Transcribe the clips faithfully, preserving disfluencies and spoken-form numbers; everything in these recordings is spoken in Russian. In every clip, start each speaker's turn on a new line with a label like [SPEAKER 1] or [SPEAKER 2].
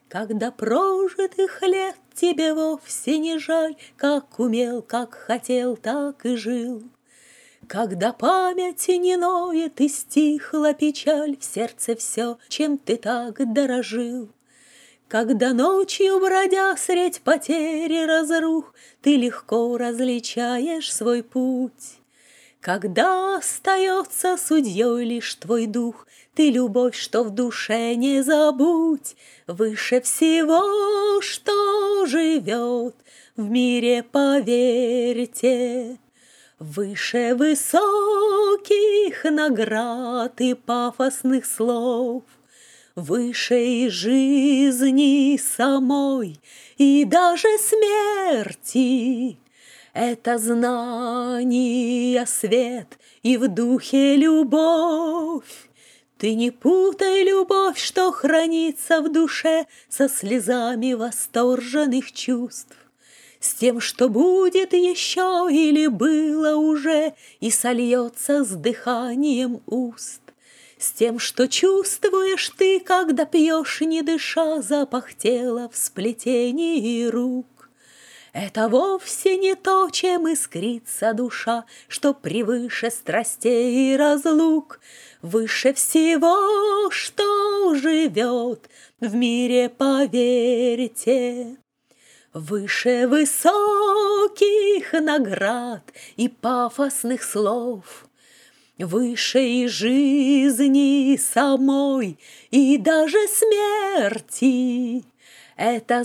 [SPEAKER 1] Когда прожитых лет тебе вовсе не жаль, Как умел, как хотел, так и жил. Когда память не ноет и стихла печаль, В сердце все, чем ты так дорожил. Когда ночью, бродя средь потери разрух, Ты легко различаешь свой путь. Когда остается судьей лишь твой дух, Ты любовь, что в душе, не забудь. Выше всего, что живет в мире, поверьте, выше высоких наград и пафосных слов, выше и жизни самой, и даже смерти. Это знание свет и в духе любовь. Ты не путай любовь, что хранится в душе, со слезами восторженных чувств, с тем, что будет еще или было уже и сольется с дыханием уст, с тем, что чувствуешь ты, когда пьешь, не дыша, запах тела в сплетении рук. Это вовсе не то, чем искрится душа, что превыше страстей и разлук, выше всего, что живет в мире, поверьте, выше высоких наград и пафосных слов, выше и жизни самой, и даже смерти. Это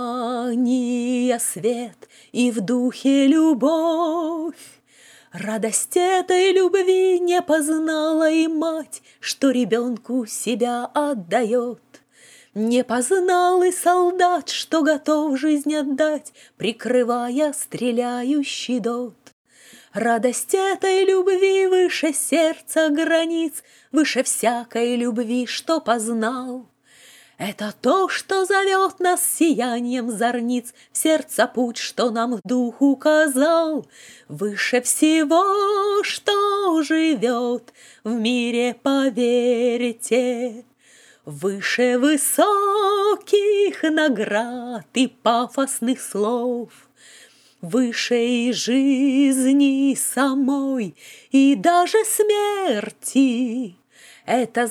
[SPEAKER 1] знание свет и в духе любовь. Радость этой любви не познала и мать, что ребенку себя отдает. Не познал и солдат, что готов жизнь отдать, прикрывая стреляющий дот. Радость этой любви выше сердца границ, выше всякой любви, что познал. Это то, что зовет нас сиянием зорниц, в сердце путь, что нам дух указал, выше всего, что живет в мире, поверьте, выше высоких наград и пафосных слов, выше и жизни самой, и даже смерти. Это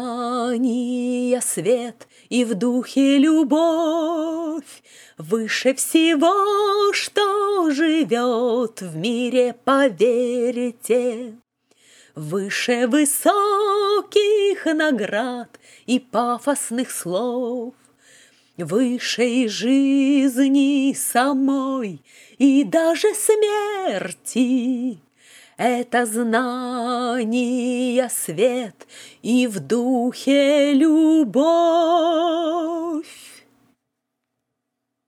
[SPEAKER 1] знание свет и в духе любовь, выше всего, что живет в мире, поверьте, выше высоких наград и пафосных слов, выше и жизни самой, и даже смерти. Это знание свет и в духе любовь.